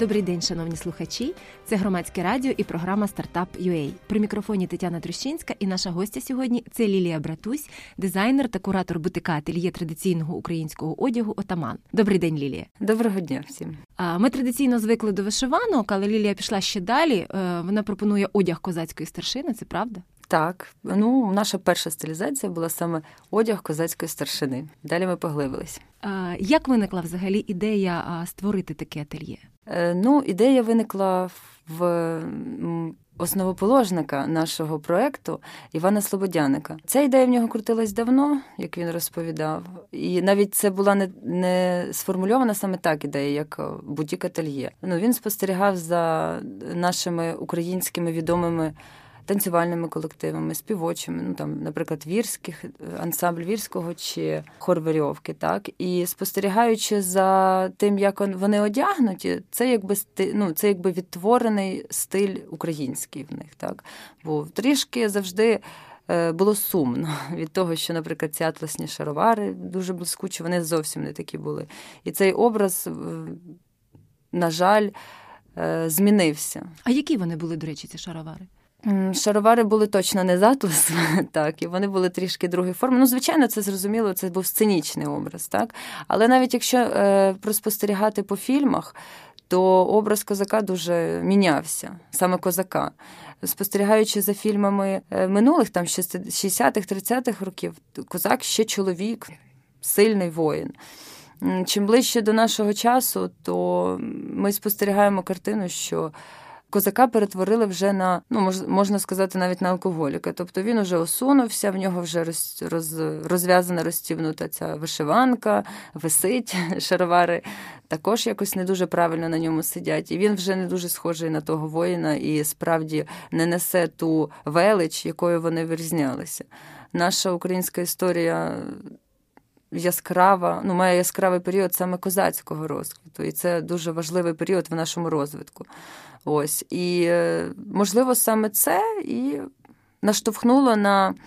Добрий день, шановні слухачі. Це Громадське радіо і програма «Стартап.UA». При мікрофоні Тетяна Трощинська і наша гостя сьогодні – це Лілія Братусь, дизайнер та куратор бутика ательє традиційного українського одягу «Отаман». Добрий день, Лілія. Доброго дня всім. Ми традиційно звикли до вишиванок, але Лілія пішла ще далі. Вона пропонує одяг козацької старшини, це правда? Так, наша перша стилізація була саме одяг козацької старшини. Далі ми поглибились. Як виникла взагалі ідея створити таке ательє? Ідея виникла в основоположника нашого проєкту Івана Слободяника. Ця ідея в нього крутилась давно, як він розповідав. І навіть це була не сформульована саме так ідея, як бутік-ательє. Він спостерігав за нашими українськими відомими танцювальними колективами, співочими, наприклад, ансамбль Вірського чи хор Верьовки, так? І спостерігаючи за тим, як вони одягнуті, це якби відтворений стиль український в них, так? Бо трішки завжди було сумно від того, що, наприклад, ці атласні шаровари дуже блискучі, вони зовсім не такі були. І цей образ, на жаль, змінився. А які вони були, до речі, ці шаровари? Шаровари були точно не з атласу, так, і вони були трішки другої форми. Звичайно, це зрозуміло, це був сценічний образ, так? Але навіть якщо проспостерігати по фільмах, то образ козака дуже мінявся, саме козака. Спостерігаючи за фільмами минулих, 60-х, 30-х років, козак ще чоловік, сильний воїн. Чим ближче до нашого часу, то ми спостерігаємо картину, що козака перетворили вже на, можна сказати, навіть на алкоголіка. Тобто він вже осунувся, в нього вже розв'язана, розстібнута ця вишиванка, висить, шаровари також якось не дуже правильно на ньому сидять. І він вже не дуже схожий на того воїна і справді не несе ту велич, якою вони вирізнялися. Наша українська історія яскрава, має яскравий період саме козацького розквіту. І це дуже важливий період в нашому розвитку. Ось. І, можливо, саме це і наштовхнуло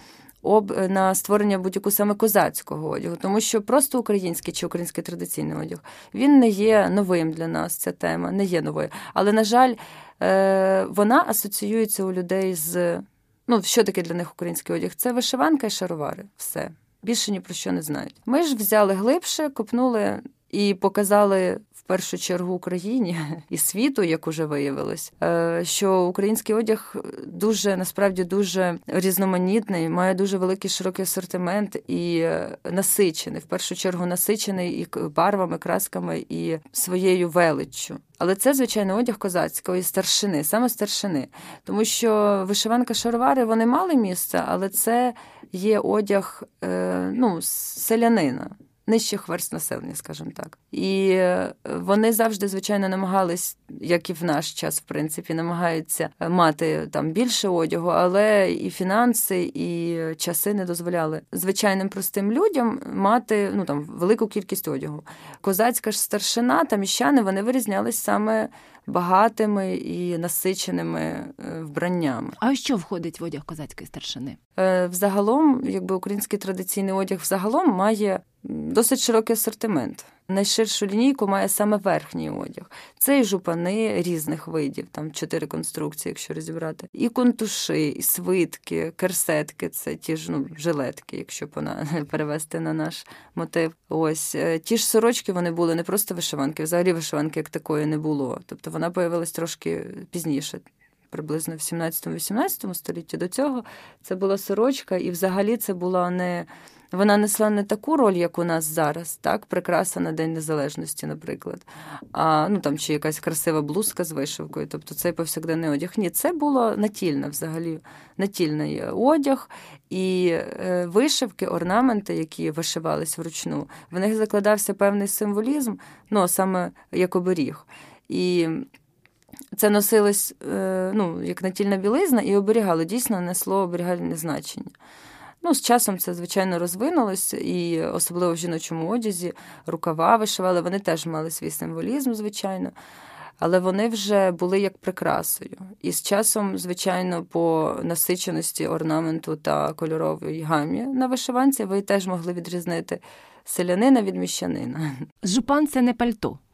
на створення будь-яку саме козацького одягу. Тому що просто український чи український традиційний одяг, він не є новим для нас, ця тема, не є новою. Але, на жаль, вона асоціюється у людей з... що таке для них український одяг? Це вишиванка і шаровари. Все. Більше ні про що не знають. Ми ж взяли глибше, копнули і показали в першу чергу Україні і світу, як уже виявилось, що український одяг насправді дуже різноманітний, має дуже великий широкий асортимент і насичений. В першу чергу насичений і барвами, красками, і своєю величчю. Але це, звичайно, одяг козацької старшини, саме старшини. Тому що вишиванка, шаровари, вони мали місце, але це є одяг, селянина, нижчих верств населення, скажімо так. І вони завжди, звичайно, намагались, як і в наш час, в принципі, намагаються мати там більше одягу, але і фінанси, і часи не дозволяли звичайним простим людям мати, велику кількість одягу. Козацька ж старшина та міщани, вони вирізнялись саме багатими і насиченими вбраннями. А що входить в одяг козацької старшини? Взагалом, український традиційний одяг взагалом має досить широкий асортимент. Найширшу лінійку має саме верхній одяг. Це і жупани різних видів, 4 конструкції, якщо розібрати. І кунтуші, і свитки, керсетки, це ті ж, жилетки, якщо перевести на наш мотив. Ось, ті ж сорочки, вони були не просто вишиванки, взагалі вишиванки як такої не було. Тобто вона появилась трошки пізніше, приблизно в 17-18 столітті. До цього це була сорочка, і взагалі це була вона несла не таку роль, як у нас зараз, так, прикраса на День Незалежності, наприклад, чи якась красива блузка з вишивкою, тобто цей повсякденний одяг. Ні, це було натільне взагалі, натільний одяг, і вишивки, орнаменти, які вишивались вручну, в них закладався певний символізм, саме як оберіг. І це носилось, як натільна білизна, і оберігало, дійсно несло оберігальне значення. З часом це, звичайно, розвинулось, і особливо в жіночому одязі рукава вишивали, вони теж мали свій символізм, звичайно, але вони вже були як прикрасою. І з часом, звичайно, по насиченості орнаменту та кольоровій гамі на вишиванці ви теж могли відрізнити селянина від міщанина. Жупан – це не пальто,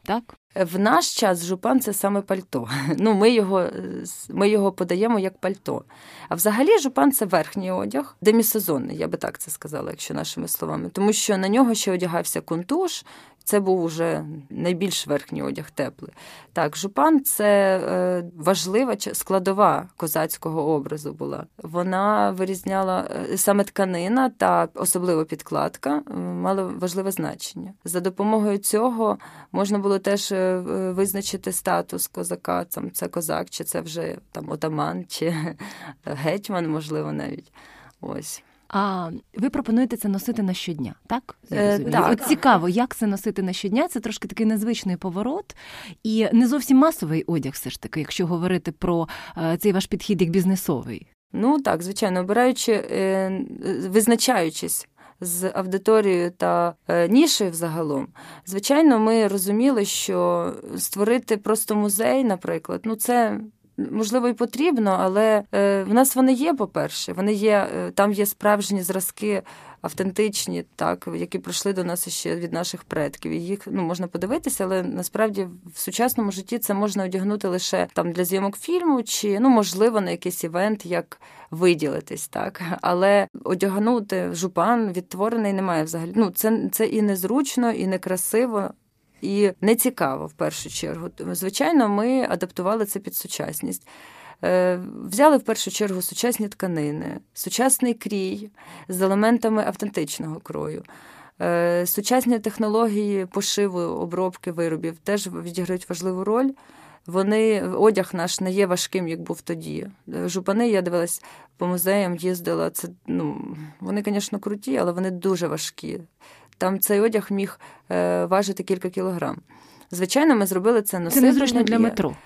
так? В наш час жупан – це саме пальто. Ну, ми його подаємо як пальто. А взагалі жупан – це верхній одяг, демісезонний, я би так це сказала, якщо нашими словами. Тому що на нього ще одягався кунтуш, це був уже найбільш верхній одяг, теплий. Так, жупан – це важлива складова козацького образу була. Вона вирізняла, саме тканина та особливо підкладка мали важливе значення. За допомогою цього можна було теж визначити статус козака, там, це козак, чи це вже там отаман, чи гетьман, можливо, навіть. Ось. А ви пропонуєте це носити на щодня, так? Так. От цікаво, як це носити на щодня? Це трошки такий незвичний поворот і не зовсім масовий одяг все ж таки, якщо говорити про цей ваш підхід як бізнесовий. Ну так, звичайно, визначаючись з аудиторією та нішею взагалом, звичайно, ми розуміли, що створити просто музей, наприклад, ну це можливо і потрібно, але в нас вони є, по-перше, там є справжні зразки автентичні, так, які прийшли до нас ще від наших предків. І їх можна подивитися, але насправді в сучасному житті це можна одягнути лише там для зйомок фільму чи, можливо, на якийсь івент, як виділитись, так. Але одягнути жупан відтворений немає взагалі. Це і незручно, і некрасиво, і нецікаво, в першу чергу. Звичайно, ми адаптували це під сучасність. Взяли, в першу чергу, сучасні тканини, сучасний крій з елементами автентичного крою. Сучасні технології пошиву, обробки виробів теж відіграють важливу роль. Одяг наш не є важким, як був тоді. Жупани, я дивилась по музеям, їздила. Вони, звісно, круті, але вони дуже важкі. Там цей одяг міг важити кілька кілограм. Звичайно, ми зробили це носити. Це незручно для метро.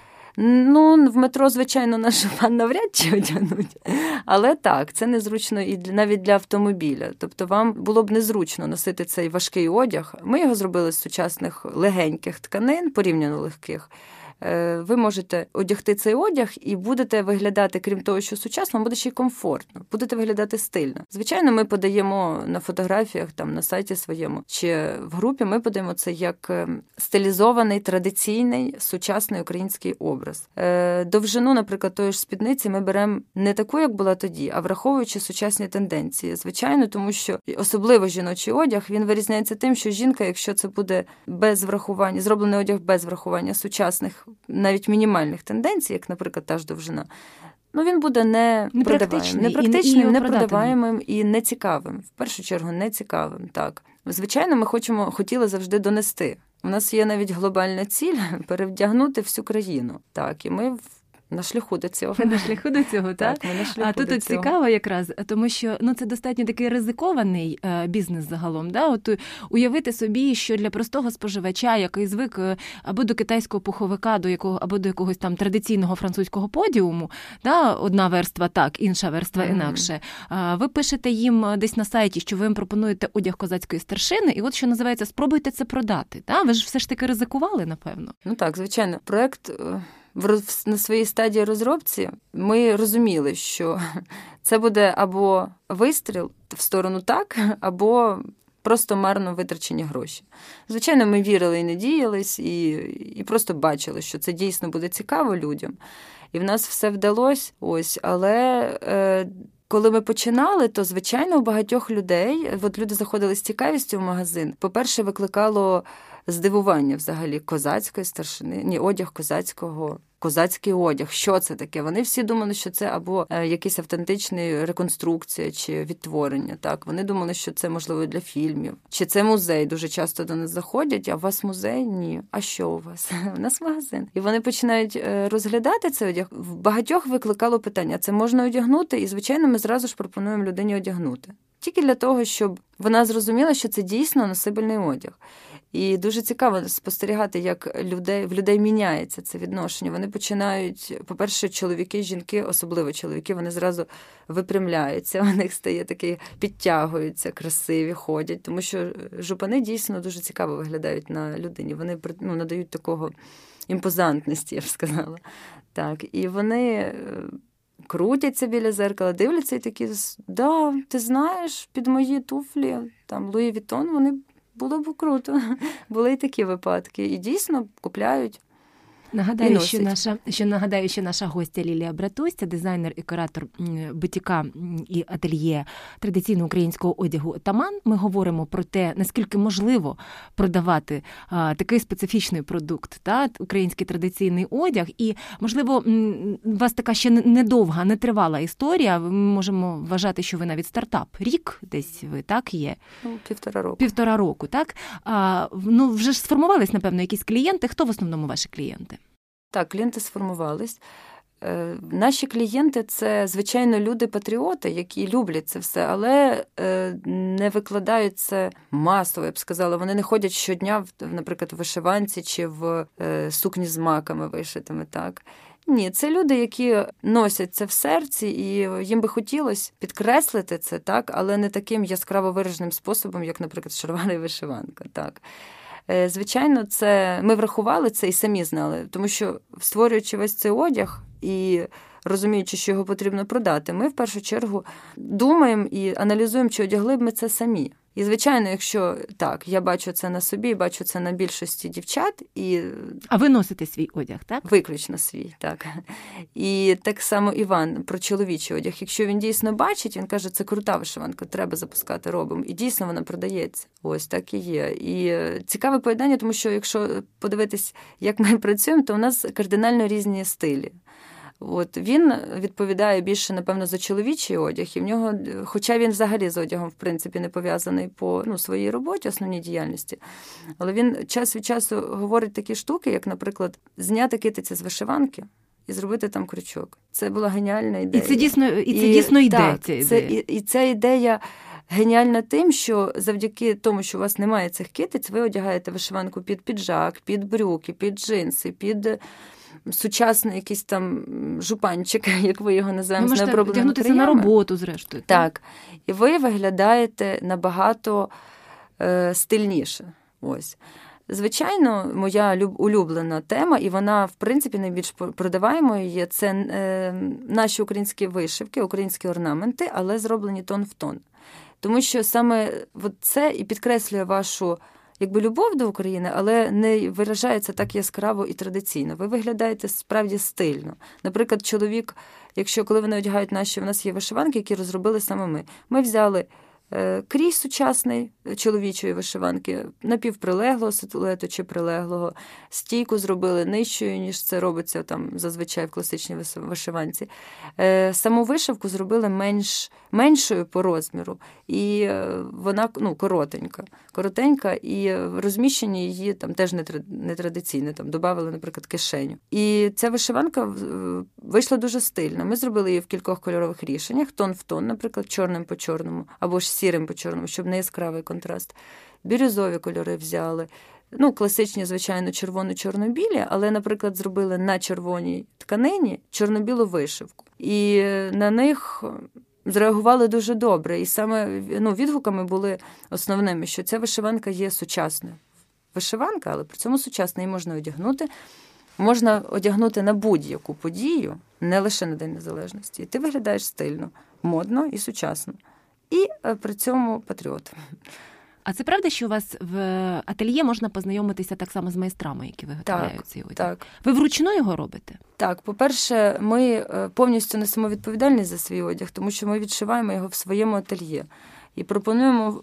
В метро, звичайно, наш жупан навряд чи одягнуть. Але так, це незручно і навіть для автомобіля. Тобто вам було б незручно носити цей важкий одяг. Ми його зробили з сучасних легеньких тканин, порівняно легких. Ви можете одягти цей одяг і будете виглядати, крім того, що сучасно, буде ще й комфортно, будете виглядати стильно. Звичайно, ми подаємо на фотографіях, там на сайті своєму, чи в групі ми подаємо це як стилізований, традиційний, сучасний український образ. Довжину, наприклад, тої ж спідниці ми беремо не таку, як була тоді, а враховуючи сучасні тенденції. Звичайно, тому що особливо жіночий одяг, він вирізняється тим, що жінка, якщо це буде без врахування, зроблений одяг без врахування сучасних, навіть мінімальних тенденцій, як, наприклад, та ж довжина, він буде непрактичним, непродаваємим і нецікавим. В першу чергу, нецікавим, так. Звичайно, ми хотіли завжди донести. У нас є навіть глобальна ціль перевдягнути всю країну. Так, і ми на шляху до цього. На шляху до цього, так? А тут цікаво якраз, тому що це достатньо такий ризикований бізнес загалом. Да? От уявити собі, що для простого споживача, який звик або до китайського пуховика, або до якогось там традиційного французького подіуму, да? Одна верства так, інша верства інакше. Ви пишете їм десь на сайті, що ви їм пропонуєте одяг козацької старшини, і от що називається, спробуйте це продати. Да? Ви ж все ж таки ризикували, напевно? Так, звичайно. Проект на своїй стадії розробці ми розуміли, що це буде або вистріл в сторону так, або просто марно витрачені гроші. Звичайно, ми вірили і надіялись, і просто бачили, що це дійсно буде цікаво людям. І в нас все вдалося, але коли ми починали, то, звичайно, у багатьох людей, люди заходили з цікавістю в магазин, по-перше, викликало здивування взагалі козацької старшини, одяг козацький одяг. Що це таке? Вони всі думали, що це або якась автентична реконструкція чи відтворення. Так, вони думали, що це можливо для фільмів. Чи це музей? Дуже часто до нас заходять, а у вас музей? Ні. А що у вас? У нас магазин. І вони починають розглядати цей одяг. В багатьох викликало питання, це можна одягнути? І, звичайно, ми зразу ж пропонуємо людині одягнути. Тільки для того, щоб вона зрозуміла, що це дійсно носибельний одяг. І дуже цікаво спостерігати, як в людей міняється це відношення. Вони починають, по-перше, чоловіки, жінки, особливо чоловіки, вони зразу випрямляються, у них стає такі, підтягуються, красиві, ходять. Тому що жупани дійсно дуже цікаво виглядають на людині. Вони надають такого імпозантності, я б сказала. Так, і вони крутяться біля зеркала, дивляться і такі, да, ти знаєш, під мої туфлі, там, Луї Вітон, вони було б круто. Були і такі випадки. І дійсно купляють. Нагадаю, що наша гостя Лілія Братусь, це дизайнер і куратор бутіка і ательє традиційного українського одягу «Атаман». Ми говоримо про те, наскільки можливо продавати такий специфічний продукт, український традиційний одяг. І, можливо, у вас така ще недовга, нетривала історія. Ми можемо вважати, що ви навіть стартап. Рік десь ви, так, є? 1,5 року. 1,5 року, так? Вже ж сформувались, напевно, якісь клієнти. Хто в основному ваші клієнти? Так, клієнти сформувались. Наші клієнти – це, звичайно, люди-патріоти, які люблять це все, але не викладають це масово, я б сказала. Вони не ходять щодня, наприклад, в вишиванці чи в сукні з маками вишитими, так. Ні, це люди, які носять це в серці, і їм би хотілося підкреслити це, так, але не таким яскраво вираженим способом, як, наприклад, шаровар і вишиванка, так. Звичайно, це ми врахували це і самі знали, тому що, створюючи весь цей одяг і розуміючи, що його потрібно продати, ми в першу чергу думаємо і аналізуємо, чи одягли б ми це самі. І, звичайно, якщо так, я бачу це на собі, бачу це на більшості дівчат. А ви носите свій одяг, так? Виключно свій, так. І так само Іван про чоловічий одяг. Якщо він дійсно бачить, він каже, це крута вишиванка, треба запускати, робимо. І дійсно вона продається. Ось так і є. І цікаве поєднання, тому що якщо подивитись, як ми працюємо, то у нас кардинально різні стилі. От він відповідає більше, напевно, за чоловічий одяг, і в нього, хоча він взагалі з одягом, в принципі, не пов'язаний по своїй роботі, основній діяльності, але він час від часу говорить такі штуки, як, наприклад, зняти китиці з вишиванки і зробити там крючок. Це була геніальна ідея. І це дійсно ідея. Так, і ця ідея геніальна тим, що завдяки тому, що у вас немає цих китиць, ви одягаєте вишиванку під піджак, під брюки, під джинси, під сучасний якийсь там жупанчик, як ви його називаємо, з необробленими краями. Вдягнутися на роботу, зрештою. Так. І ви виглядаєте набагато стильніше. Ось. Звичайно, моя улюблена тема, і вона, в принципі, найбільш продаваємою є, це наші українські вишивки, українські орнаменти, але зроблені тон в тон. Тому що саме це і підкреслює вашу любов до України, але не виражається так яскраво і традиційно. Ви виглядаєте справді стильно. Наприклад, чоловік, коли вони одягають у нас є вишиванки, які розробили саме ми. Ми взяли крій сучасний чоловічої вишиванки, напівприлеглого силуету чи прилеглого, стійку зробили нижчою, ніж це робиться там зазвичай в класичній вишиванці. Саму вишивку зробили меншою по розміру, і вона коротенька, і розміщення її там теж нетрадиційне, там додали, наприклад, кишеню. І ця вишиванка вийшла дуже стильно. Ми зробили її в кількох кольорових рішеннях, тон в тон, наприклад, чорним по чорному, або ж сірим по чорному, щоб не яскравий контраст. Бірюзові кольори взяли. Класичні, звичайно, червоно-чорно-білі, але, наприклад, зробили на червоній тканині чорно-білу вишивку. І на них зреагували дуже добре. І саме відгуками були основними, що ця вишиванка є сучасною. Вишиванка, але при цьому сучасна, її можна одягнути. Можна одягнути на будь-яку подію, не лише на День Незалежності. І ти виглядаєш стильно, модно і сучасно. І при цьому патріот. А це правда, що у вас в ательє можна познайомитися так само з майстрами, які виготовляють цей одяг? Так. Ви вручну його робите? Так. По-перше, ми повністю несемо відповідальність за свій одяг, тому що ми відшиваємо його в своєму ательє. І пропонуємо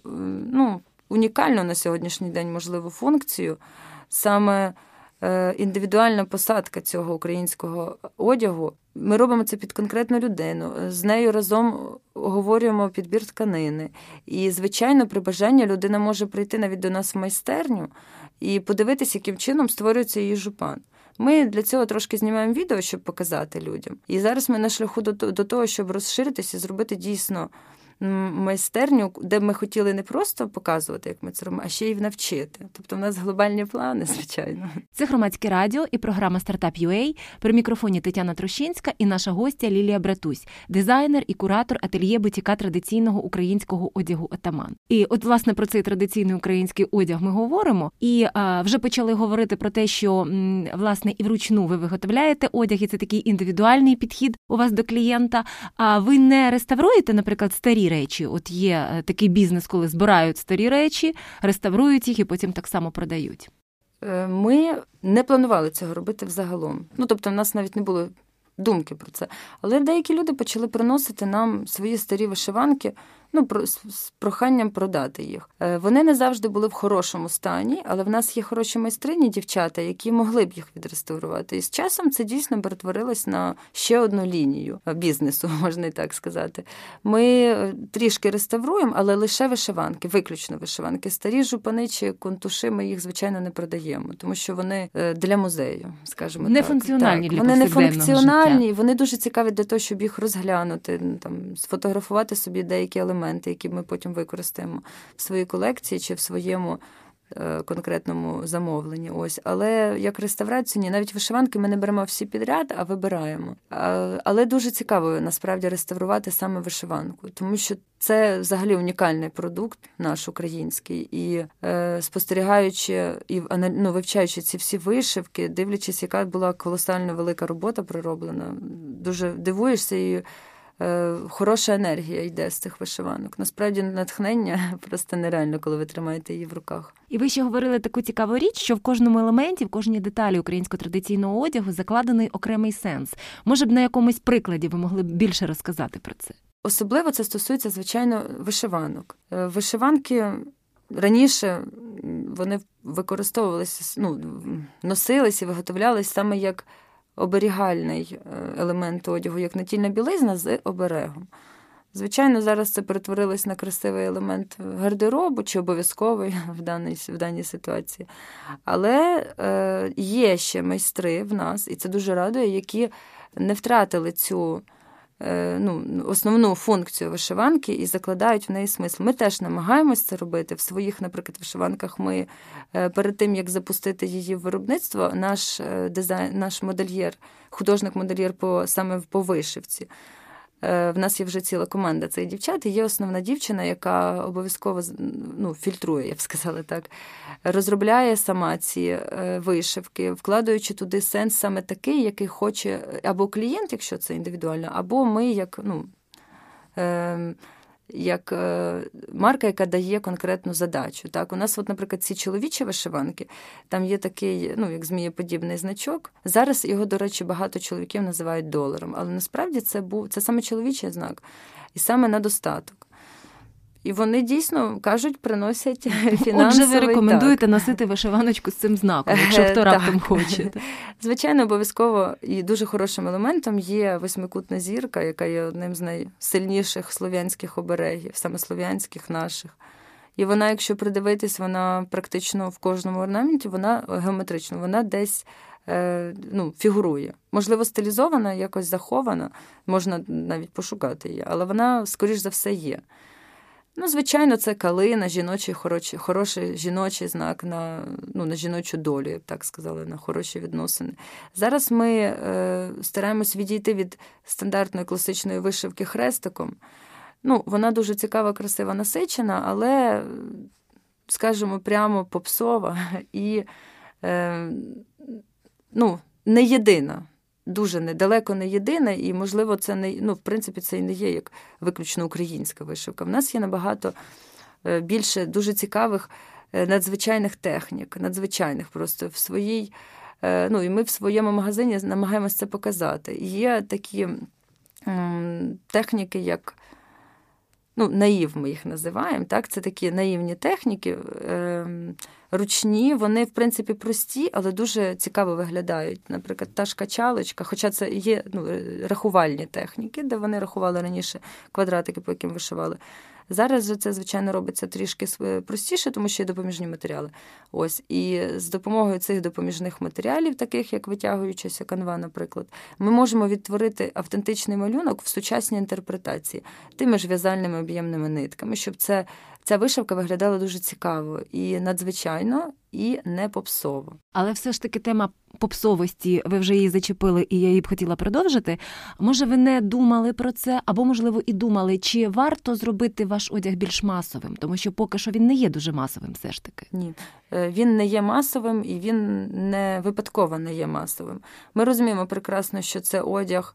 унікальну на сьогоднішній день можливу функцію, саме індивідуальна посадка цього українського одягу. Ми робимо це під конкретну людину, з нею разом оговорюємо підбір тканини. І, звичайно, при бажанні людина може прийти навіть до нас в майстерню і подивитися, яким чином створюється її жупан. Ми для цього трошки знімаємо відео, щоб показати людям. І зараз ми на шляху до того, щоб розширитися і зробити дійсно майстерню, де б ми хотіли не просто показувати, як ми це робимо, а ще й навчити. Тобто в нас глобальні плани, звичайно. Це Громадське радіо і програма «Стартап.UA». При мікрофоні Тетяна Трощинська і наша гостя Лілія Братусь, дизайнер і куратор ательє бутіка традиційного українського одягу «Атаман». І от, власне, про цей традиційний український одяг ми говоримо. І вже почали говорити про те, що, власне, і вручну ви виготовляєте одяг, і це такий індивідуальний підхід у вас до клієнта. А ви не реставруєте, наприклад, старі нові речі? От є такий бізнес, коли збирають старі речі, реставрують їх і потім так само продають. Ми не планували цього робити взагалом. Тобто в нас навіть не було думки про це. Але деякі люди почали приносити нам свої старі вишиванки, з проханням продати їх. Вони не завжди були в хорошому стані, але в нас є хороші майстрині, дівчата, які могли б їх відреставрувати. І з часом це дійсно перетворилось на ще одну лінію бізнесу, можна і так сказати. Ми трішки реставруємо, але лише вишиванки, виключно вишиванки. Старі жупани чи контуші ми їх, звичайно, не продаємо, тому що вони для музею, скажімо так. Нефункціональні для повсякденного життя. Вони нефункціональні, вони дуже цікаві для того, щоб їх розглянути, сфотографувати собі деякі елементи, які ми потім використаємо в своїй колекції чи в своєму конкретному замовленні. Але як реставрацію, ні, навіть вишиванки ми не беремо всі підряд, а вибираємо. Але дуже цікаво, насправді, реставрувати саме вишиванку, тому що це взагалі унікальний продукт наш український. І спостерігаючи і вивчаючи ці всі вишивки, дивлячись, яка була колосально велика робота пророблена, дуже дивуєшся і хороша енергія йде з цих вишиванок. Насправді, натхнення просто нереально, коли ви тримаєте її в руках. І ви ще говорили таку цікаву річ, що в кожному елементі, в кожній деталі українського традиційного одягу закладений окремий сенс. Може б на якомусь прикладі ви могли б більше розказати про це? Особливо це стосується, звичайно, вишиванок. Вишиванки раніше вони використовувалися, носилися і виготовлялися саме як оберігальний елемент одягу, як натільна білизна з оберегом. Звичайно, зараз це перетворилось на красивий елемент гардеробу, чи обов'язковий в даній ситуації. Але є ще майстри в нас, і це дуже радує, які не втратили цю основну функцію вишиванки і закладають в неї смисл. Ми теж намагаємось це робити. В своїх, наприклад, вишиванках ми перед тим, як запустити її в виробництво, наш модельєр, художник-модельєр саме по вишивці, в нас є вже ціла команда цих дівчат, і є основна дівчина, яка обов'язково фільтрує, я б сказала так, розробляє сама ці вишивки, вкладаючи туди сенс саме такий, який хоче або клієнт, якщо це індивідуально, або ми як марка, яка дає конкретну задачу. Так? У нас, наприклад, ці чоловічі вишиванки, там є такий, як змієподібний значок. Зараз його, до речі, багато чоловіків називають доларом, але насправді це саме чоловічий знак. І саме на достаток. І вони дійсно, кажуть, приносять фінансовий... Отже, ви рекомендуєте носити вишиваночку з цим знаком, якщо хто раптом хоче. Звичайно, обов'язково і дуже хорошим елементом є восьмикутна зірка, яка є одним з найсильніших слов'янських оберегів, саме слов'янських наших. І вона, якщо придивитись, вона практично в кожному орнаменті, вона геометрична, вона десь фігурує. Можливо, стилізована, якось захована, можна навіть пошукати її, але вона, скоріш за все, є. Звичайно, це калина, хороший жіночий знак на жіночу долю, я б так сказала, на хороші відносини. Зараз ми стараємось відійти від стандартної класичної вишивки хрестиком. Вона дуже цікава, красива, насичена, але, скажімо, прямо попсова і не єдина. Дуже недалеко не єдина, і, можливо, це не, в принципі, це і не є як виключно українська вишивка. В нас є набагато більше дуже цікавих надзвичайних технік, надзвичайних просто в своїй, і ми в своєму магазині намагаємося це показати. Є такі техніки, як наїв ми їх називаємо, так? Це такі наївні техніки, ручні, вони, в принципі, прості, але дуже цікаво виглядають. Наприклад, та ж качалочка, хоча це є рахувальні техніки, де вони рахували раніше квадратики, по яким вишивали. Зараз же це, звичайно, робиться трішки простіше, тому що є допоміжні матеріали. І з допомогою цих допоміжних матеріалів, таких як витягуючася канва, наприклад, ми можемо відтворити автентичний малюнок в сучасній інтерпретації тими ж в'язальними об'ємними нитками, щоб ця вишивка виглядала дуже цікаво і надзвичайно, і не попсово. Але все ж таки тема попсовості, ви вже її зачепили, і я її б хотіла продовжити. Може, ви не думали про це, або, можливо, і думали, чи варто зробити ваш одяг більш масовим? Тому що поки що він не є дуже масовим все ж таки. Ні, він не є масовим, і він не випадково не є масовим. Ми розуміємо прекрасно, що це одяг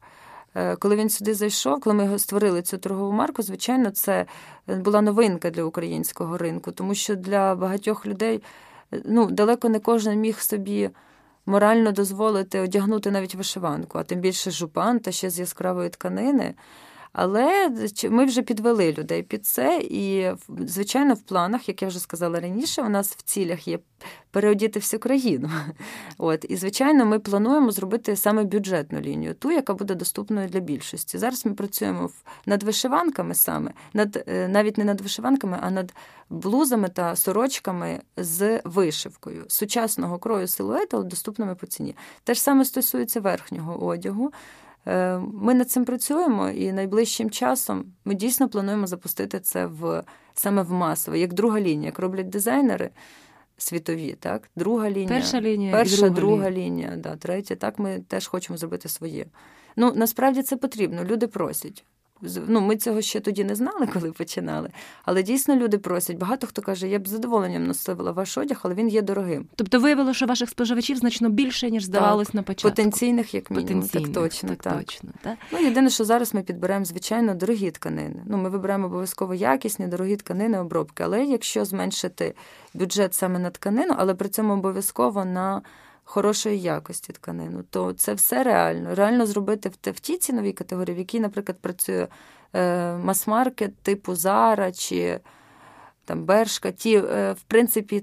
коли він сюди зайшов, коли ми його створили, цю торгову марку, звичайно, це була новинка для українського ринку, тому що для багатьох людей, далеко не кожен міг собі морально дозволити одягнути навіть вишиванку, а тим більше жупан та ще з яскравої тканини. Але ми вже підвели людей під це, і, звичайно, в планах, як я вже сказала раніше, у нас в цілях є переодіти всю країну. І, звичайно, ми плануємо зробити саме бюджетну лінію, ту, яка буде доступною для більшості. Зараз ми працюємо над вишиванками саме, навіть не над вишиванками, а над блузами та сорочками з вишивкою, сучасного крою силуету, доступними по ціні. Те ж саме стосується верхнього одягу. Ми над цим працюємо, і найближчим часом ми дійсно плануємо запустити це саме в масово, як друга лінія, як роблять дизайнери світові, так? Друга лінія, перша, друга лінія, да, третя. Так ми теж хочемо зробити своє. Насправді це потрібно, люди просять. Ми цього ще тоді не знали, коли починали, але дійсно люди просять. Багато хто каже, я б з задоволенням носила ваш одяг, але він є дорогим. Тобто виявилося, що ваших споживачів значно більше, ніж здавалось на початку? Потенційних, як мінімум. Так точно. Єдине, що зараз ми підберемо, звичайно, дорогі тканини. Ми вибираємо обов'язково якісні, дорогі тканини, обробки. Але якщо зменшити бюджет саме на тканину, але при цьому обов'язково на хорошої якості тканину, то це все реально. Реально зробити в тій ціновій категорії, в якій, наприклад, працює мас-маркет типу Zara чи там Бершка. В принципі,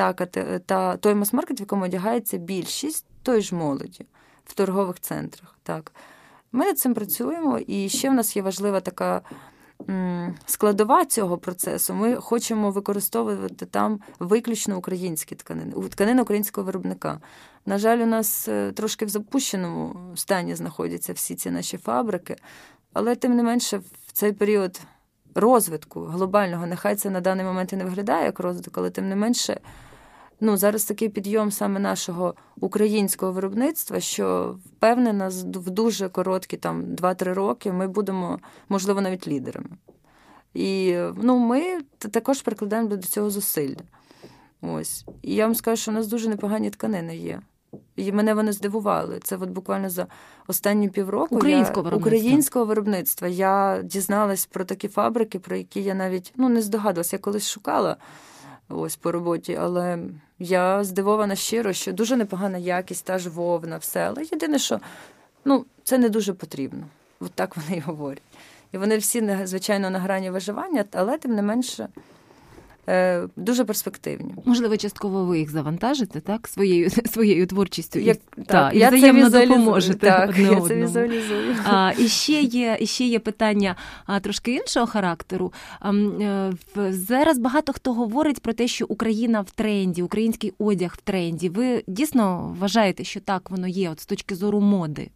той мас-маркет, в якому одягається більшість тої ж молоді в торгових центрах. Так. Ми над цим працюємо, і ще в нас є важлива така складова цього процесу. Ми хочемо використовувати там виключно українські тканини українського виробника. На жаль, у нас трошки в запущеному стані знаходяться всі ці наші фабрики, але тим не менше в цей період розвитку глобального, нехай це на даний момент і не виглядає як розвиток, але тим не менше, зараз такий підйом саме нашого українського виробництва, що впевнена, в дуже короткі 2-3 роки ми будемо, можливо, навіть лідерами. І ми також прикладаємо до цього зусилля. І я вам скажу, що у нас дуже непогані тканини є. І мене вони здивували. Це буквально за останні півроку українського виробництва. Я дізналась про такі фабрики, про які я навіть не здогадувалася. Я колись шукала по роботі, але я здивована щиро, що дуже непогана якість, та ж вовна, все. Але єдине, що це не дуже потрібно. Так вони й говорять. І вони всі, звичайно, на грані виживання, але тим не менше дуже перспективні. Можливо, частково ви їх завантажите, так? Своєю творчістю. Я взаємно допоможете одне одному. Я це візуалізую. І ще є питання трошки іншого характеру. Зараз багато хто говорить про те, що Україна в тренді, український одяг в тренді. Ви дійсно вважаєте, що так воно є, з точки зору моди?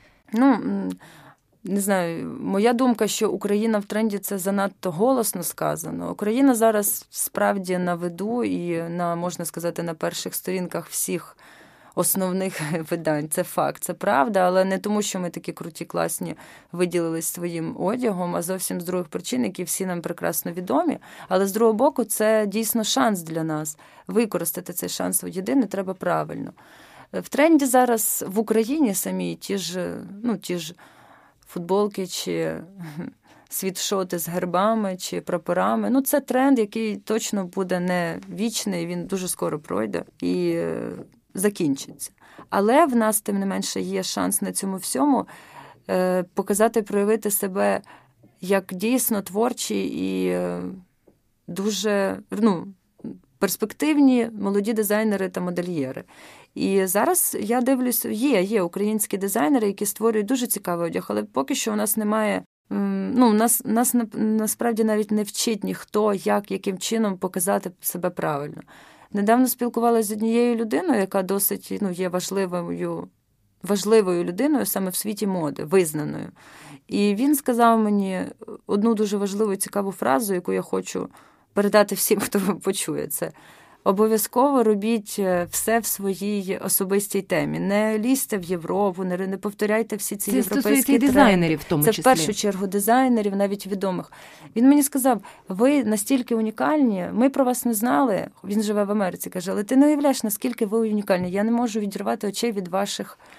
Не знаю, моя думка, що Україна в тренді – це занадто голосно сказано. Україна зараз справді на виду і, можна сказати, на перших сторінках всіх основних видань. Це факт, це правда, але не тому, що ми такі круті, класні виділились своїм одягом, а зовсім з других причин, які всі нам прекрасно відомі. Але з другого боку, це дійсно шанс для нас. Використати цей шанс єдине треба правильно. В тренді зараз в Україні самі ті ж футболки чи світшоти з гербами чи прапорами. Це тренд, який точно буде не вічний, він дуже скоро пройде і закінчиться. Але в нас, тим не менше, є шанс на цьому всьому показати, проявити себе як дійсно творчі і дуже перспективні молоді дизайнери та модельєри. І зараз я дивлюсь, є українські дизайнери, які створюють дуже цікавий одяг, але поки що у нас немає, нас насправді навіть не вчить ніхто, яким чином показати себе правильно. Недавно спілкувалася з однією людиною, яка досить є важливою людиною саме в світі моди, визнаною. І він сказав мені одну дуже важливу і цікаву фразу, яку я хочу передати всім, хто почує це. Обов'язково робіть все в своїй особистій темі. Не лізьте в Європу, не повторяйте всі ці європейські тренди. Дизайнерів в тому числі. Це в першу чергу дизайнерів, навіть відомих. Він мені сказав, ви настільки унікальні, ми про вас не знали. Він живе в Америці, каже, але ти не уявляєш, наскільки ви унікальні. Я не можу відірвати очей від ваших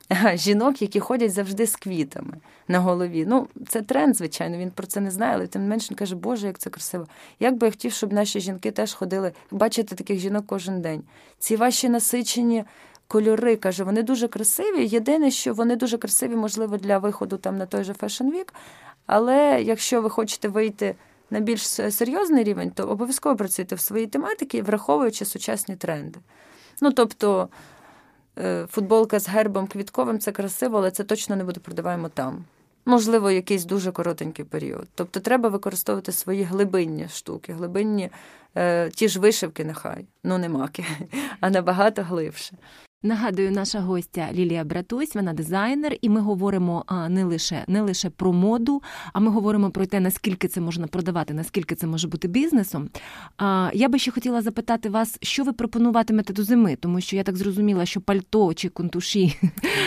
жінок, які ходять завжди з квітами на голові. Ну, це тренд, звичайно, він про це не знає, але тим не менше він каже, Боже, як це красиво. Як би я хотів, щоб наші жінки теж ходили, бачите таких жінок кожен день. Ці ваші насичені кольори, каже, вони дуже красиві. Єдине, що вони дуже красиві, можливо, для виходу там на той же Fashion Week, але якщо ви хочете вийти на більш серйозний рівень, то обов'язково працюйте в своїй тематиці, враховуючи сучасні тренди. Ну, тобто, футболка з гербом квітковим – це красиво, але це точно не буде продаваємо там. Можливо, якийсь дуже коротенький період. Тобто, треба використовувати свої глибинні штуки, глибинні, ті ж вишивки нехай, ну не маки, а набагато глибше. Нагадую, наша гостя Лілія Братусь, вона дизайнер, і ми говоримо не лише про моду, а ми говоримо про те, наскільки це можна продавати, наскільки це може бути бізнесом. Я би ще хотіла запитати вас, що ви пропонуватимете до зими, тому що я так зрозуміла, що пальто чи кунтуші,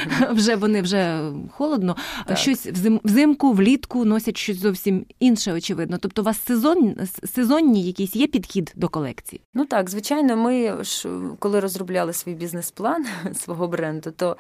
вже холодно, так. Щось взимку, влітку носять щось зовсім інше, очевидно. Тобто у вас сезонні якийсь є підхід до колекції? Ну так, звичайно, ми, коли розробляли свій бізнес-план свого бренду, то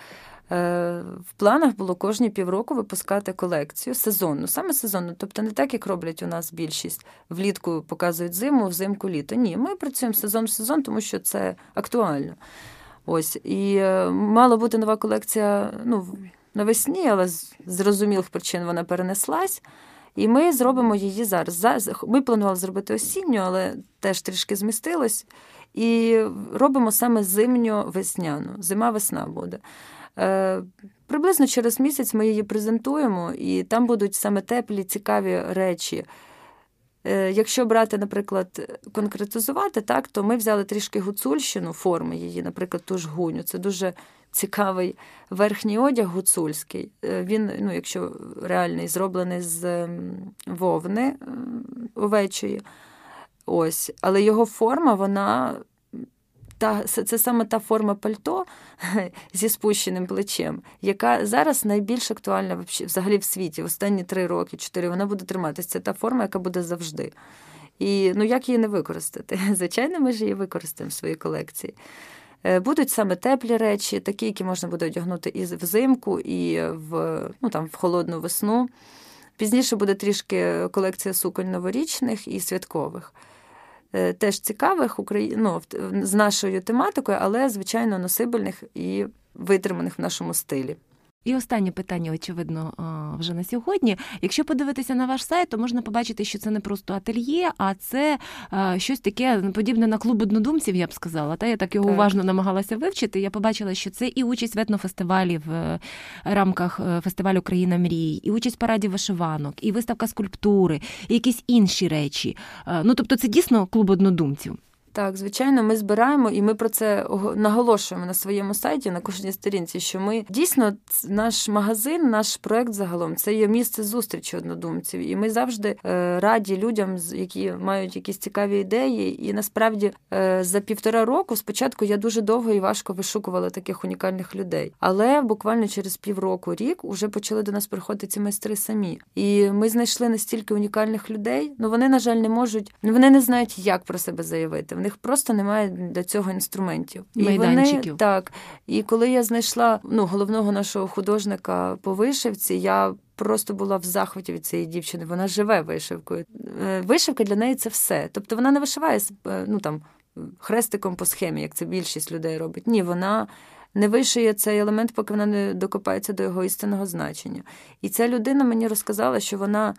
в планах було кожні півроку випускати колекцію сезонну, саме сезонну. Тобто не так, як роблять у нас більшість. Влітку показують зиму, взимку літо. Ні, ми працюємо сезон в сезон, тому що це актуально. Ось. І мала бути нова колекція навесні, але з зрозумілих причин вона перенеслась. І ми зробимо її зараз. Ми планували зробити осінню, але теж трішки змістилось. І робимо саме зимньо-весняну. Зима-весна буде. Приблизно через місяць ми її презентуємо, і там будуть саме теплі, цікаві речі. Якщо брати, наприклад, конкретизувати, так, то ми взяли трішки гуцульщину, форми її, наприклад, ту ж гуню. Це дуже цікавий верхній одяг гуцульський. Він, якщо реальний, зроблений з вовни овечої. Ось. Але його форма, це саме та форма пальто зі спущеним плечем, яка зараз найбільш актуальна взагалі в світі. Останні 3 роки, 4, вона буде триматися. Це та форма, яка буде завжди. І, як її не використати? Звичайно, ми ж її використаємо в своїй колекції. Будуть саме теплі речі, такі, які можна буде одягнути і взимку, і в холодну весну. Пізніше буде трішки колекція суконь новорічних і святкових. Теж цікавих, з нашою тематикою, але, звичайно, носибельних і витриманих в нашому стилі. І останнє питання, очевидно, вже на сьогодні. Якщо подивитися на ваш сайт, то можна побачити, що це не просто ательє, а це щось таке подібне на клуб однодумців, я б сказала. Я так його уважно намагалася вивчити. Я побачила, що це і участь в етнофестивалі в рамках фестивалю «Країна мрій», і участь в параді вишиванок, і виставка скульптури, і якісь інші речі. Тобто це дійсно клуб однодумців. Так, звичайно, ми збираємо, і ми про це наголошуємо на своєму сайті, на кожній сторінці, що ми дійсно, наш магазин, наш проект загалом, це є місце зустрічі однодумців. І ми завжди раді людям, які мають якісь цікаві ідеї. І насправді за 1,5 року спочатку я дуже довго і важко вишукувала таких унікальних людей. Але буквально через півроку, рік, уже почали до нас приходити ці майстри самі. І ми знайшли настільки унікальних людей, вони, на жаль, не можуть, вони не знають, як про себе заявити. В них просто немає для цього інструментів. Майданчиків. І коли я знайшла головного нашого художника по вишивці, я просто була в захваті від цієї дівчини. Вона живе вишивкою. Вишивка для неї – це все. Тобто вона не вишиває хрестиком по схемі, як це більшість людей робить. Ні, вона не вишиє цей елемент, поки вона не докопається до його істинного значення. І ця людина мені розказала, що вона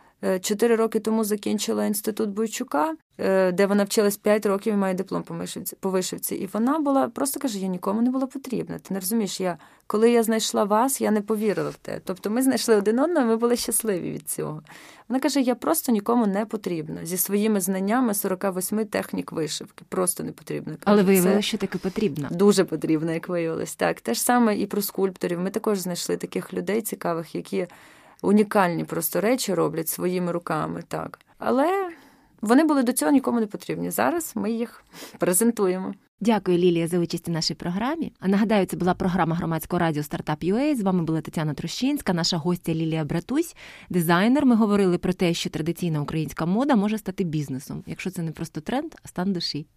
4 роки тому закінчила інститут Бойчука, де вона вчилась 5 років і має диплом по вишивці. І вона була, просто каже, я нікому не була потрібна. Ти не розумієш, коли я знайшла вас, я не повірила в те. Тобто ми знайшли один одного, ми були щасливі від цього. Вона каже, я просто нікому не потрібна. Зі своїми знаннями 48 технік вишивки. Просто не потрібна. Але виявилося, що таки потрібна. Дуже потрібна, як виявилось. Так, те ж саме і про скульпторів. Ми також знайшли таких людей цікавих, які унікальні просто речі роблять своїми руками, так. Але вони були до цього нікому не потрібні. Зараз ми їх презентуємо. Дякую, Лілія, за участь у нашій програмі. Нагадаю, це була програма громадського радіо «Стартап.UA». З вами була Тетяна Трощинська, наша гостя Лілія Братусь, дизайнер. Ми говорили про те, що традиційна українська мода може стати бізнесом, якщо це не просто тренд, а стан душі.